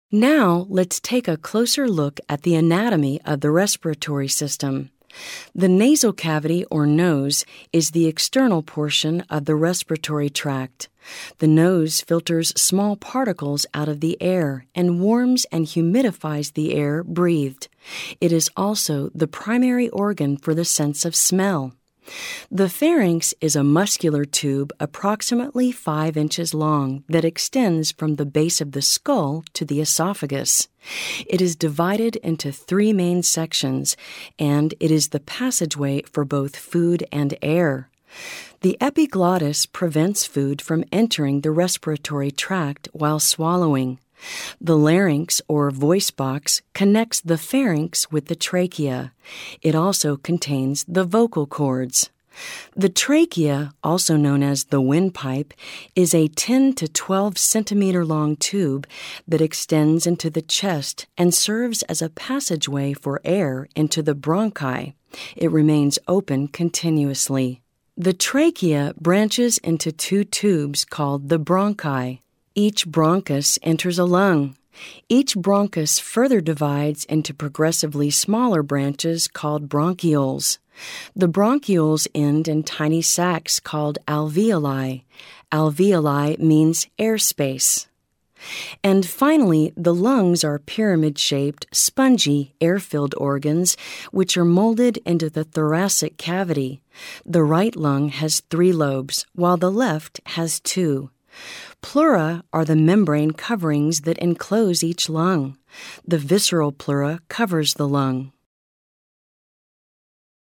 Now, let's take a closer look at the anatomy of the respiratory system. The nasal cavity or nose is the external portion of the respiratory tract. The nose filters small particles out of the air and warms and humidifies the air breathed. It is also the primary organ for the sense of smell. The pharynx is a muscular tube approximately 5 inches long that extends from the base of the skull to the esophagus. It is divided into 3 main sections, and it is the passageway for both food and air. The epiglottis prevents food from entering the respiratory tract while swallowing. The larynx, or voice box, connects the pharynx with the trachea. It also contains the vocal cords. The trachea, also known as the windpipe, is a 10 to 12 centimeter long tube that extends into the chest and serves as a passageway for air into the bronchi. It remains open continuously. The trachea branches into 2 tubes called the bronchi. Each bronchus enters a lung. Each bronchus further divides into progressively smaller branches called bronchioles. The bronchioles end in tiny sacs called alveoli. Alveoli means airspace. And finally, the lungs are pyramid-shaped, spongy, air-filled organs which are molded into the thoracic cavity. The right lung has 3 lobes, while the left has 2. Pleura are the membrane coverings that enclose each lung. The visceral pleura covers the lung.